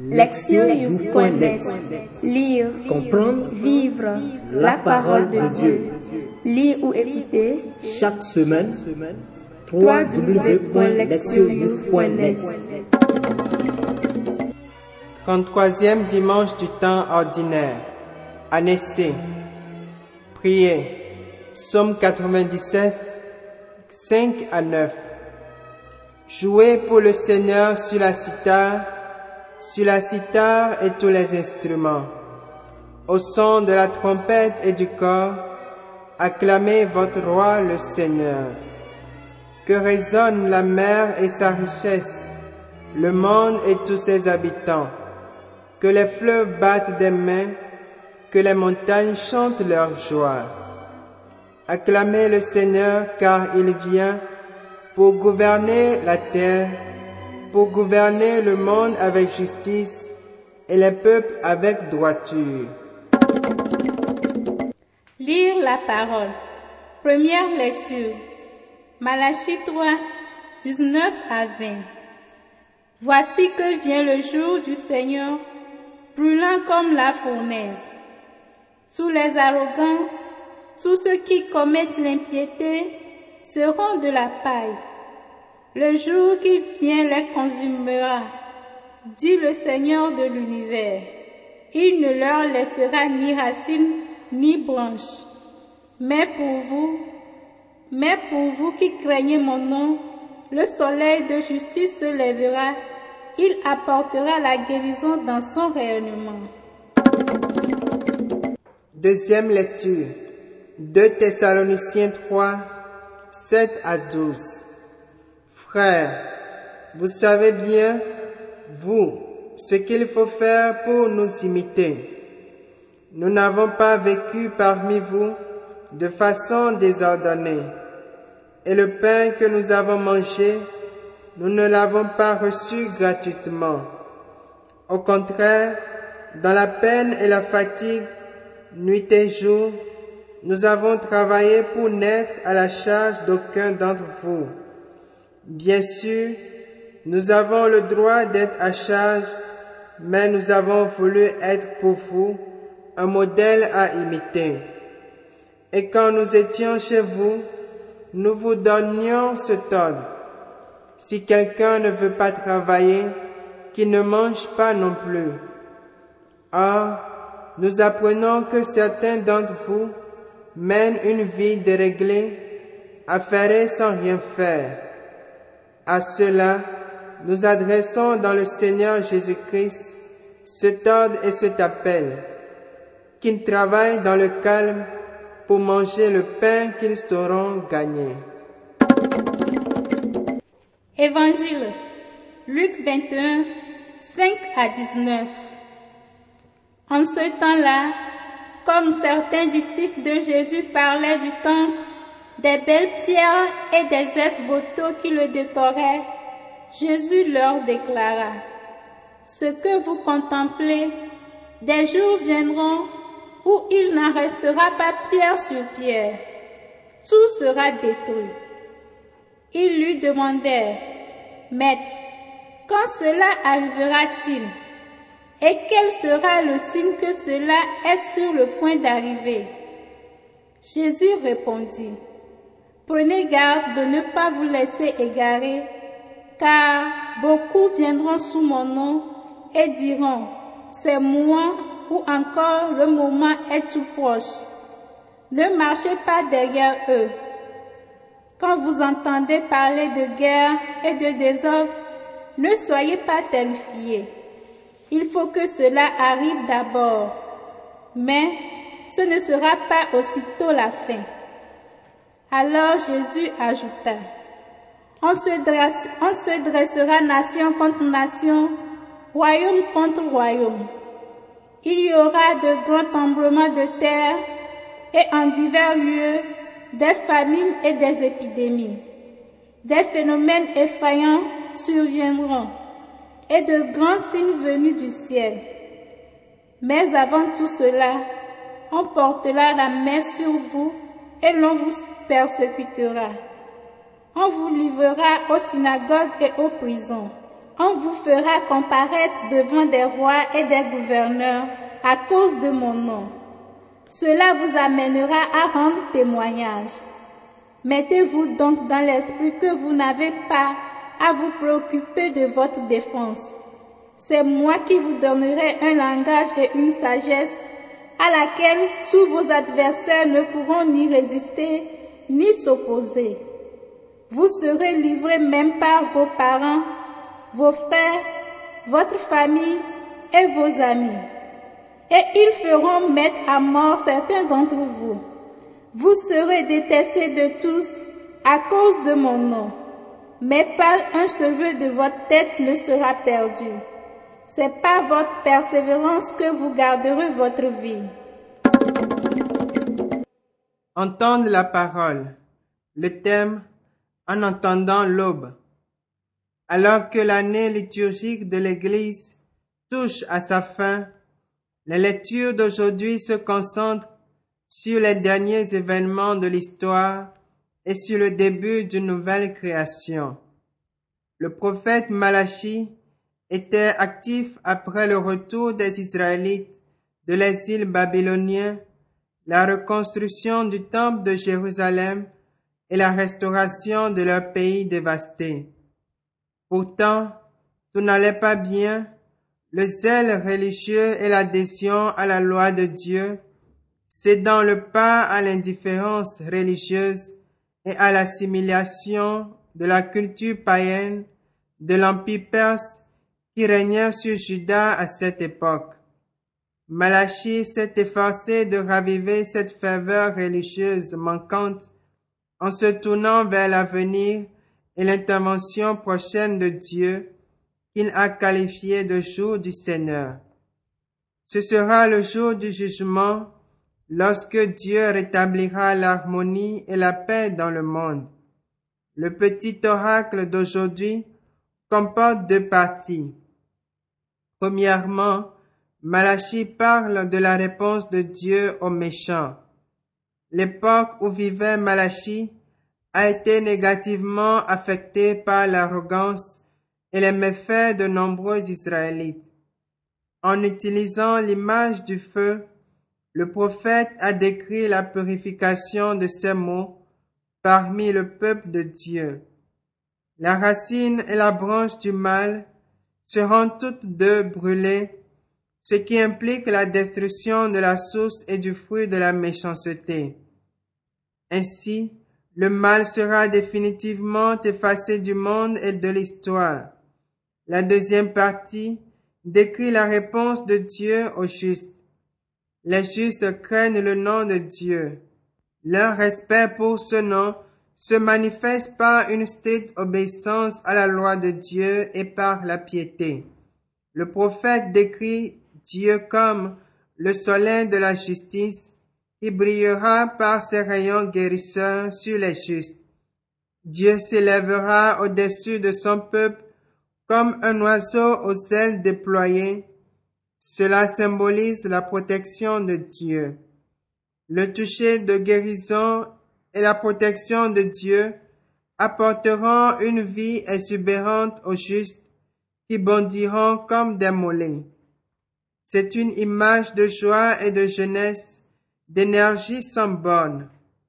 Lectionnews.net. Lire, comprendre, vivre la parole de Dieu. Lire ou écouter chaque semaine www.lectionnews.net. 33e dimanche du temps ordinaire. Année C. Priez. Psaume 97, 5 à 9. Jouez pour le Seigneur sur la cithare et tous les instruments. Au son de la trompette et du cor, acclamez votre roi le Seigneur. Que résonne la mer et sa richesse, le monde et tous ses habitants. Que les fleuves battent des mains, que les montagnes chantent leur joie. Acclamez le Seigneur car il vient pour gouverner la terre, pour gouverner le monde avec justice et les peuples avec droiture. Lire la parole. Première lecture. Malachie 3, 19 à 20. Voici que vient le jour du Seigneur, brûlant comme la fournaise. Sous les arrogants, tous ceux qui commettent l'impiété seront de la paille. Le jour qui vient les consumera, dit le Seigneur de l'univers. Il ne leur laissera ni racines ni branches. Mais pour vous qui craignez mon nom, le soleil de justice se lèvera, il apportera la guérison dans son rayonnement. Deuxième lecture. 2 Thessaloniciens 3, 7 à 12. Frères, vous savez bien, vous, ce qu'il faut faire pour nous imiter. Nous n'avons pas vécu parmi vous de façon désordonnée, et le pain que nous avons mangé, nous ne l'avons pas reçu gratuitement. Au contraire, dans la peine et la fatigue, nuit et jour, nous avons travaillé pour n'être à la charge d'aucun d'entre vous. Bien sûr, nous avons le droit d'être à charge, mais nous avons voulu être pour vous un modèle à imiter. Et quand nous étions chez vous, nous vous donnions cet ordre. Si quelqu'un ne veut pas travailler, qu'il ne mange pas non plus. Or, nous apprenons que certains d'entre vous mènent une vie déréglée, affairée sans rien faire. À ceux-là, nous adressons dans le Seigneur Jésus-Christ cet ordre et cet appel, qu'ils travaillent dans le calme pour manger le pain qu'ils sauront gagner. Évangile, Luc 21, 5 à 19. En ce temps-là, comme certains disciples de Jésus parlaient du temple, des belles pierres et des esboteaux qui le décoraient, Jésus leur déclara: ce que vous contemplez, des jours viendront où il n'en restera pas pierre sur pierre. Tout sera détruit. Ils lui demandèrent: Maître, quand cela arrivera-t-il? Et quel sera le signe que cela est sur le point d'arriver? Jésus répondit: Prenez garde de ne pas vous laisser égarer, car beaucoup viendront sous mon nom et diront: c'est moi, ou encore le moment est tout proche. Ne marchez pas derrière eux. Quand vous entendez parler de guerre et de désordre, ne soyez pas terrifiés. Il faut que cela arrive d'abord, mais ce ne sera pas aussitôt la fin. Alors Jésus ajouta: on se dressera nation contre nation, royaume contre royaume. Il y aura de grands tremblements de terre et en divers lieux des famines et des épidémies. Des phénomènes effrayants surviendront et de grands signes venus du ciel. Mais avant tout cela, on portera la main sur vous et l'on vous persécutera. On vous livrera aux synagogues et aux prisons. On vous fera comparaître devant des rois et des gouverneurs à cause de mon nom. Cela vous amènera à rendre témoignage. Mettez-vous donc dans l'esprit que vous n'avez pas à vous préoccuper de votre défense. C'est moi qui vous donnerai un langage et une sagesse à laquelle tous vos adversaires ne pourront ni résister ni s'opposer. Vous serez livrés même par vos parents, vos frères, votre famille et vos amis. Et ils feront mettre à mort certains d'entre vous. Vous serez détestés de tous à cause de mon nom, mais pas un cheveu de votre tête ne sera perdu. C'est par votre persévérance que vous garderez votre vie. Entendre la parole. Le thème, en entendant l'aube. Alors que l'année liturgique de l'Église touche à sa fin, la lecture d'aujourd'hui se concentre sur les derniers événements de l'histoire et sur le début d'une nouvelle création. Le prophète Malachie était actif après le retour des Israélites de l'exil babylonien, la reconstruction du temple de Jérusalem et la restauration de leur pays dévasté. Pourtant, tout n'allait pas bien. Le zèle religieux et l'adhésion à la loi de Dieu, cédant le pas à l'indifférence religieuse et à l'assimilation de la culture païenne de l'Empire perse qui régnait sur Juda à cette époque. Malachie s'est efforcé de raviver cette ferveur religieuse manquante en se tournant vers l'avenir et l'intervention prochaine de Dieu qu'il a qualifié de jour du Seigneur. Ce sera le jour du jugement lorsque Dieu rétablira l'harmonie et la paix dans le monde. Le petit oracle d'aujourd'hui comporte deux parties. Premièrement, Malachie parle de la réponse de Dieu aux méchants. L'époque où vivait Malachie a été négativement affectée par l'arrogance et les méfaits de nombreux Israélites. En utilisant l'image du feu, le prophète a décrit la purification de ces maux parmi le peuple de Dieu. La racine et la branche du mal seront toutes deux brûlées, ce qui implique la destruction de la source et du fruit de la méchanceté. Ainsi, le mal sera définitivement effacé du monde et de l'histoire. La deuxième partie décrit la réponse de Dieu aux justes. Les justes craignent le nom de Dieu. Leur respect pour ce nom se manifeste par une stricte obéissance à la loi de Dieu et par la piété. Le prophète décrit Dieu comme le soleil de la justice qui brillera par ses rayons guérisseurs sur les justes. Dieu s'élèvera au-dessus de son peuple comme un oiseau aux ailes déployées. Cela symbolise la protection de Dieu. Le toucher de guérison et la protection de Dieu apporteront une vie exubérante aux justes qui bondiront comme des mollets. C'est une image de joie et de jeunesse, d'énergie sans borne.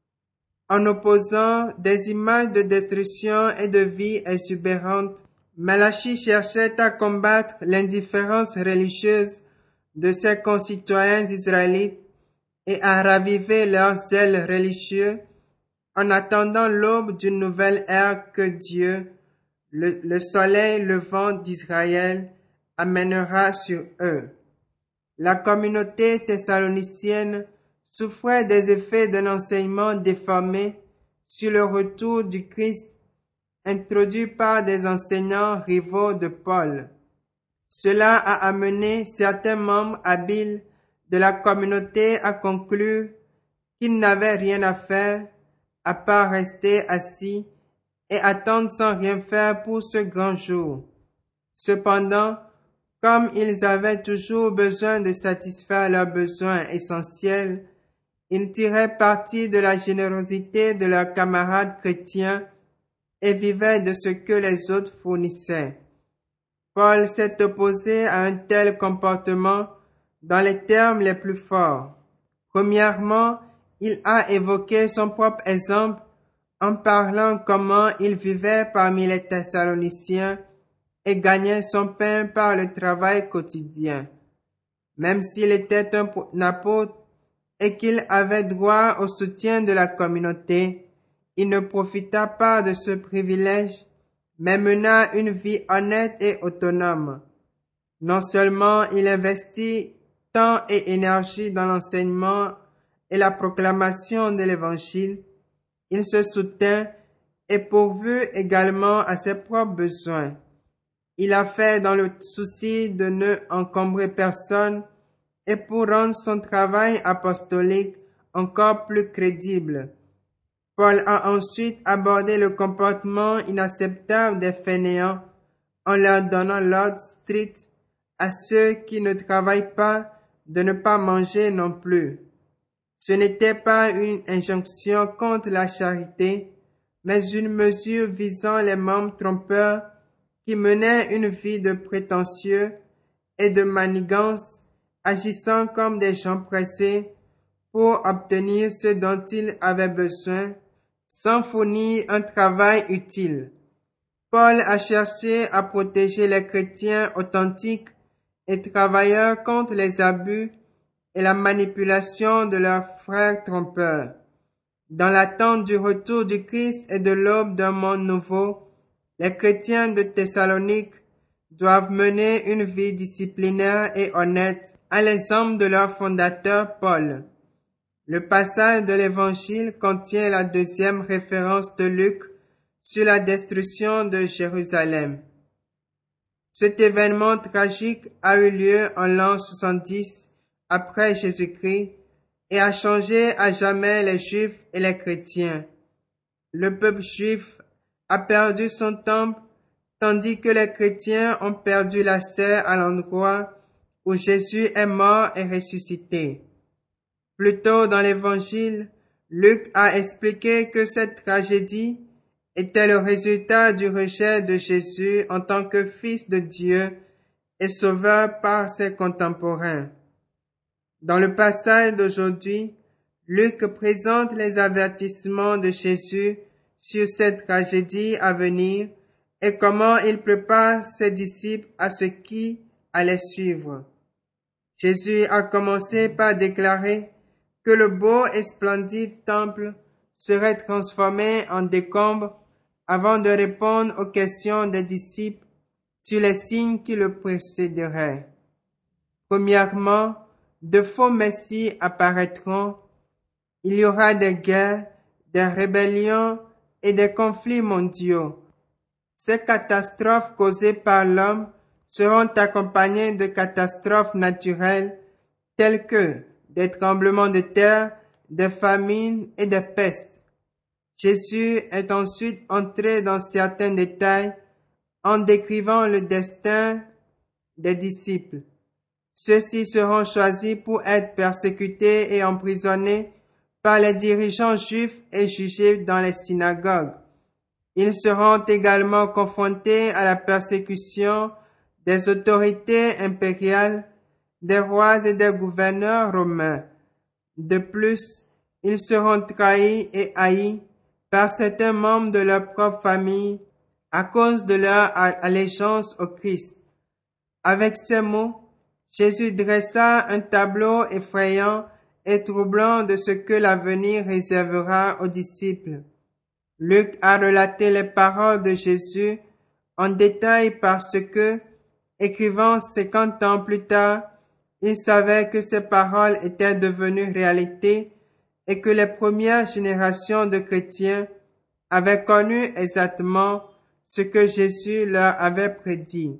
En opposant des images de destruction et de vie exubérante, Malachie cherchait à combattre l'indifférence religieuse de ses concitoyens israélites et à raviver leur zèle religieux en attendant l'aube d'une nouvelle ère que Dieu, le soleil levant d'Israël, amènera sur eux. La communauté thessalonicienne souffrait des effets d'un enseignement déformé sur le retour du Christ introduit par des enseignants rivaux de Paul. Cela a amené certains membres habiles de la communauté à conclure qu'ils n'avaient rien à faire à part rester assis et attendre sans rien faire pour ce grand jour. Cependant, comme ils avaient toujours besoin de satisfaire leurs besoins essentiels, ils tiraient parti de la générosité de leurs camarades chrétiens et vivaient de ce que les autres fournissaient. Paul s'est opposé à un tel comportement dans les termes les plus forts. Premièrement, il a évoqué son propre exemple en parlant comment il vivait parmi les Thessaloniciens et gagnait son pain par le travail quotidien. Même s'il était un apôtre et qu'il avait droit au soutien de la communauté, il ne profita pas de ce privilège, mais mena une vie honnête et autonome. Non seulement il investit temps et énergie dans l'enseignement et la proclamation de l'Évangile, il se soutint et pourvut également à ses propres besoins. Il a fait dans le souci de ne encombrer personne et pour rendre son travail apostolique encore plus crédible. Paul a ensuite abordé le comportement inacceptable des fainéants en leur donnant l'ordre strict à ceux qui ne travaillent pas de ne pas manger non plus. Ce n'était pas une injonction contre la charité, mais une mesure visant les membres trompeurs qui menaient une vie de prétentieux et de manigance, agissant comme des gens pressés pour obtenir ce dont ils avaient besoin, sans fournir un travail utile. Paul a cherché à protéger les chrétiens authentiques et travailleurs contre les abus et la manipulation de leurs frères trompeurs. Dans l'attente du retour du Christ et de l'aube d'un monde nouveau, les chrétiens de Thessalonique doivent mener une vie disciplinaire et honnête à l'exemple de leur fondateur Paul. Le passage de l'Évangile contient la deuxième référence de Luc sur la destruction de Jérusalem. Cet événement tragique a eu lieu en l'an 70 après Jésus-Christ et a changé à jamais les Juifs et les chrétiens. Le peuple juif a perdu son temple, tandis que les chrétiens ont perdu l'accès à l'endroit où Jésus est mort et ressuscité. Plus tôt dans l'Évangile, Luc a expliqué que cette tragédie était le résultat du rejet de Jésus en tant que Fils de Dieu et Sauveur par ses contemporains. Dans le passage d'aujourd'hui, Luc présente les avertissements de Jésus sur cette tragédie à venir et comment il prépare ses disciples à ce qui allait suivre. Jésus a commencé par déclarer que le beau et splendide temple serait transformé en décombre avant de répondre aux questions des disciples sur les signes qui le précéderaient. Premièrement, de faux messies apparaîtront. Il y aura des guerres, des rébellions et des conflits mondiaux. Ces catastrophes causées par l'homme seront accompagnées de catastrophes naturelles telles que des tremblements de terre, des famines et des pestes. Jésus est ensuite entré dans certains détails en décrivant le destin des disciples. Ceux-ci seront choisis pour être persécutés et emprisonnés par les dirigeants juifs et jugés dans les synagogues. Ils seront également confrontés à la persécution des autorités impériales, des rois et des gouverneurs romains. De plus, ils seront trahis et haïs par certains membres de leur propre famille à cause de leur allégeance au Christ. Avec ces mots, Jésus dressa un tableau effrayant et troublant de ce que l'avenir réservera aux disciples. Luc a relaté les paroles de Jésus en détail parce que, écrivant 50 ans plus tard, il savait que ces paroles étaient devenues réalité et que les premières générations de chrétiens avaient connu exactement ce que Jésus leur avait prédit.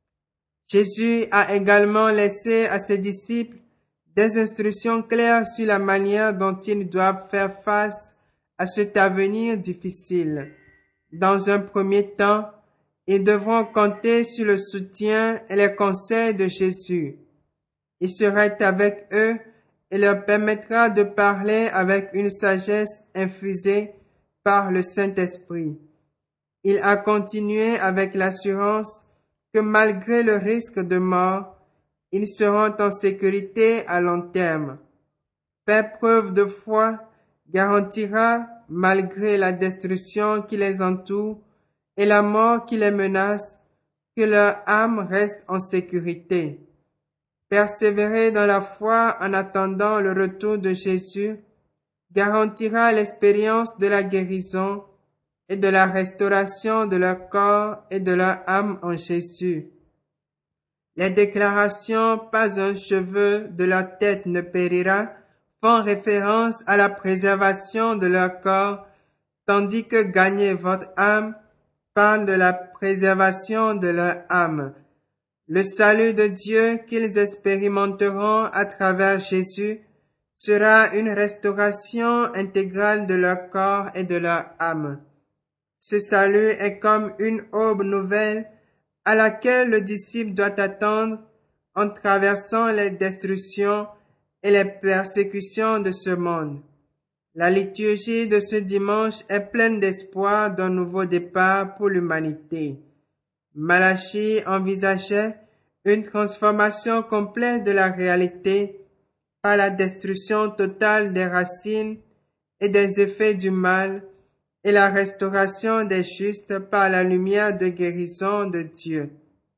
Jésus a également laissé à ses disciples des instructions claires sur la manière dont ils doivent faire face à cet avenir difficile. Dans un premier temps, ils devront compter sur le soutien et les conseils de Jésus. Il serait avec eux et leur permettra de parler avec une sagesse infusée par le Saint-Esprit. Il a continué avec l'assurance que malgré le risque de mort, ils seront en sécurité à long terme. Faire preuve de foi garantira, malgré la destruction qui les entoure et la mort qui les menace, que leur âme reste en sécurité. Persévérer dans la foi en attendant le retour de Jésus garantira l'expérience de la guérison et de la restauration de leur corps et de leur âme en Jésus. Les déclarations « pas un cheveu de leur tête ne périra » font référence à la préservation de leur corps, tandis que « gagner votre âme » parle de la préservation de leur âme. Le salut de Dieu qu'ils expérimenteront à travers Jésus sera une restauration intégrale de leur corps et de leur âme. Ce salut est comme une aube nouvelle à laquelle le disciple doit attendre en traversant les destructions et les persécutions de ce monde. La liturgie de ce dimanche est pleine d'espoir d'un nouveau départ pour l'humanité. Malachie envisageait une transformation complète de la réalité par la destruction totale des racines et des effets du mal et la restauration des justes par la lumière de guérison de Dieu.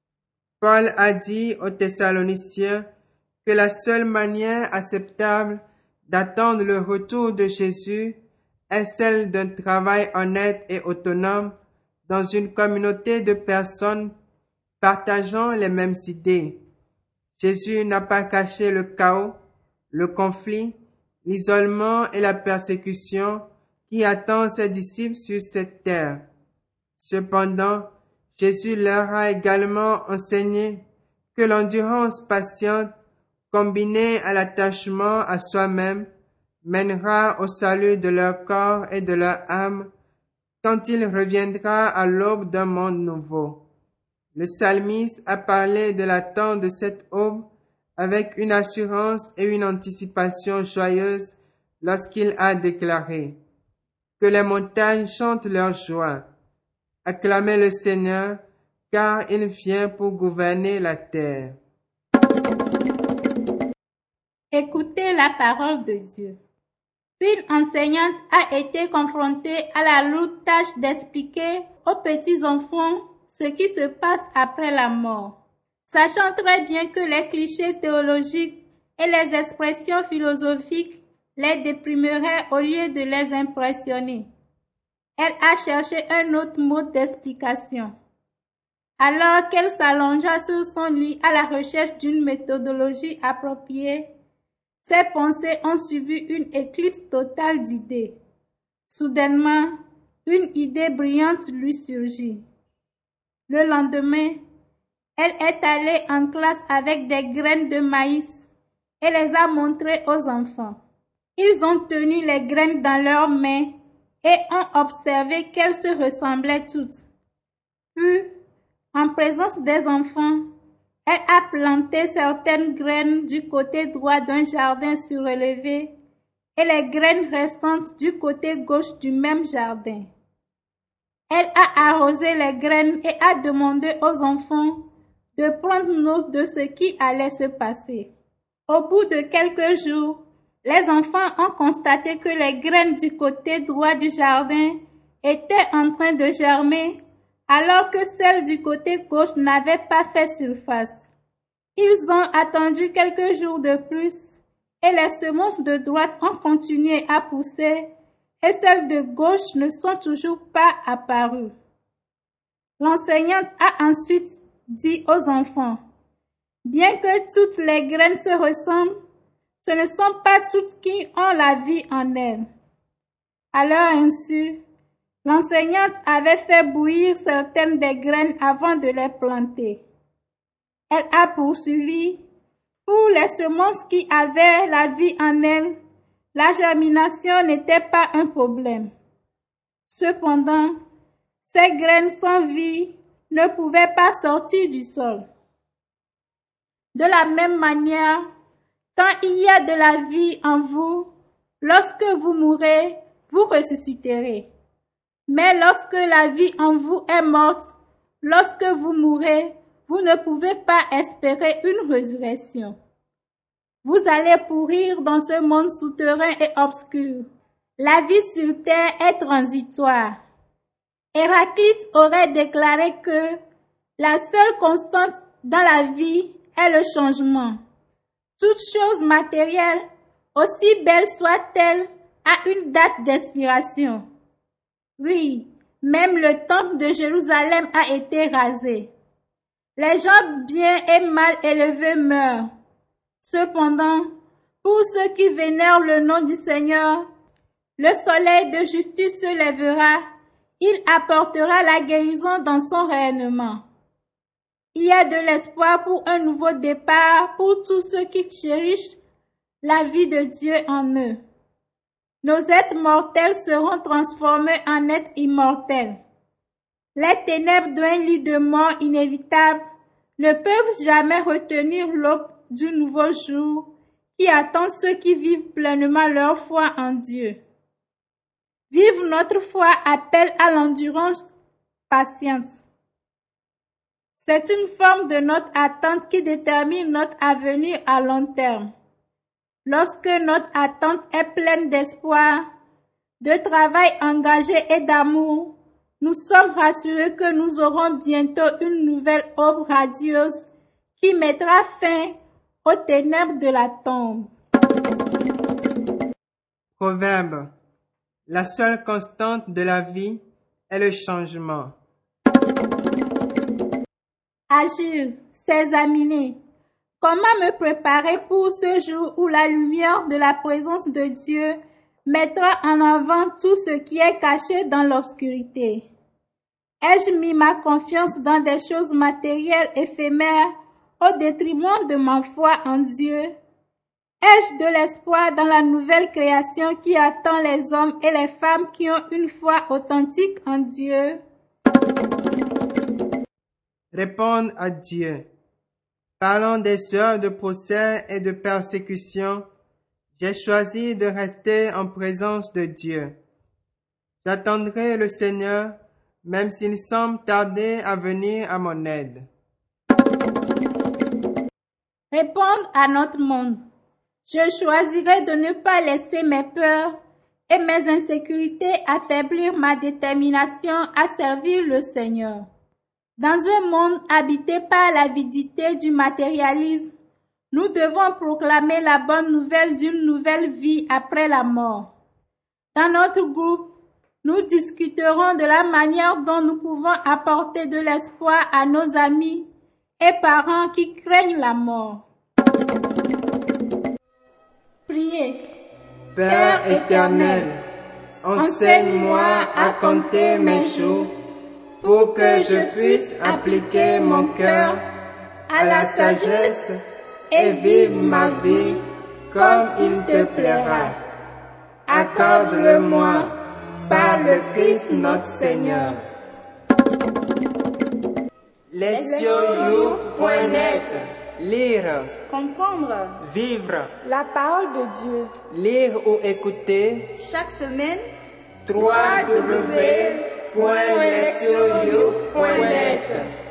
Paul a dit aux Thessaloniciens que la seule manière acceptable d'attendre le retour de Jésus est celle d'un travail honnête et autonome dans une communauté de personnes partageant les mêmes idées. Jésus n'a pas caché le chaos, le conflit, l'isolement et la persécution qui attend ses disciples sur cette terre. Cependant, Jésus leur a également enseigné que l'endurance patiente, combinée à l'attachement à soi-même, mènera au salut de leur corps et de leur âme quand il reviendra à l'aube d'un monde nouveau. Le psalmiste a parlé de l'attente de cette aube avec une assurance et une anticipation joyeuse lorsqu'il a déclaré « Que les montagnes chantent leur joie. Acclamez le Seigneur, car il vient pour gouverner la terre. » Écoutez la parole de Dieu. Une enseignante a été confrontée à la lourde tâche d'expliquer aux petits-enfants ce qui se passe après la mort. Sachant très bien que les clichés théologiques et les expressions philosophiques les déprimeraient au lieu de les impressionner, elle a cherché un autre mode d'explication. Alors qu'elle s'allongea sur son lit à la recherche d'une méthodologie appropriée, ses pensées ont subi une éclipse totale d'idées. Soudainement, une idée brillante lui surgit. Le lendemain, elle est allée en classe avec des graines de maïs et les a montrées aux enfants. Ils ont tenu les graines dans leurs mains et ont observé qu'elles se ressemblaient toutes. Puis, en présence des enfants, elle a planté certaines graines du côté droit d'un jardin surélevé et les graines restantes du côté gauche du même jardin. Elle a arrosé les graines et a demandé aux enfants de prendre note de ce qui allait se passer. Au bout de quelques jours, les enfants ont constaté que les graines du côté droit du jardin étaient en train de germer, alors que celles du côté gauche n'avaient pas fait surface. Ils ont attendu quelques jours de plus et les semences de droite ont continué à pousser et celles de gauche ne sont toujours pas apparues. L'enseignante a ensuite dit aux enfants, « Bien que toutes les graines se ressemblent, ce ne sont pas toutes qui ont la vie en elles. » À leur insu, l'enseignante avait fait bouillir certaines des graines avant de les planter. Elle a poursuivi, pour les semences qui avaient la vie en elles, la germination n'était pas un problème. Cependant, ces graines sans vie ne pouvaient pas sortir du sol. De la même manière, quand il y a de la vie en vous, lorsque vous mourrez, vous ressusciterez. Mais lorsque la vie en vous est morte, lorsque vous mourrez, vous ne pouvez pas espérer une résurrection. Vous allez pourrir dans ce monde souterrain et obscur. La vie sur terre est transitoire. Héraclite aurait déclaré que la seule constante dans la vie est le changement. Toute chose matérielle, aussi belle soit-elle, a une date d'expiration. Oui, même le temple de Jérusalem a été rasé. Les gens bien et mal élevés meurent. Cependant, pour ceux qui vénèrent le nom du Seigneur, le soleil de justice se lèvera, il apportera la guérison dans son rayonnement. Il y a de l'espoir pour un nouveau départ pour tous ceux qui chérissent la vie de Dieu en eux. Nos êtres mortels seront transformés en êtres immortels. Les ténèbres d'un lit de mort inévitable ne peuvent jamais retenir l'aube du nouveau jour qui attend ceux qui vivent pleinement leur foi en Dieu. Vivre notre foi appelle à l'endurance, patience. C'est une forme de notre attente qui détermine notre avenir à long terme. Lorsque notre attente est pleine d'espoir, de travail engagé et d'amour, nous sommes rassurés que nous aurons bientôt une nouvelle aube radieuse qui mettra fin aux ténèbres de la tombe. Proverbe. La seule constante de la vie est le changement. Agir, s'examiner. Comment me préparer pour ce jour où la lumière de la présence de Dieu mettra en avant tout ce qui est caché dans l'obscurité? Ai-je mis ma confiance dans des choses matérielles éphémères au détriment de ma foi en Dieu? Ai-je de l'espoir dans la nouvelle création qui attend les hommes et les femmes qui ont une foi authentique en Dieu? Répondre à Dieu. Parlant des heures de procès et de persécution, j'ai choisi de rester en présence de Dieu. J'attendrai le Seigneur, même s'il semble tarder à venir à mon aide. Répondre à notre monde. Je choisirai de ne pas laisser mes peurs et mes insécurités affaiblir ma détermination à servir le Seigneur. Dans un monde habité par l'avidité du matérialisme, nous devons proclamer la bonne nouvelle d'une nouvelle vie après la mort. Dans notre groupe, nous discuterons de la manière dont nous pouvons apporter de l'espoir à nos amis et parents qui craignent la mort. Priez. Père éternel, enseigne-moi à compter mes jours pour que je puisse appliquer mon cœur à la sagesse et vivre ma vie comme il te plaira. Accorde-le-moi par le Christ notre Seigneur. Lesioyou.net. Lire, Comprendre vivre, la parole de Dieu. lire ou écouter. Chaque semaine, www.lesioyou.net.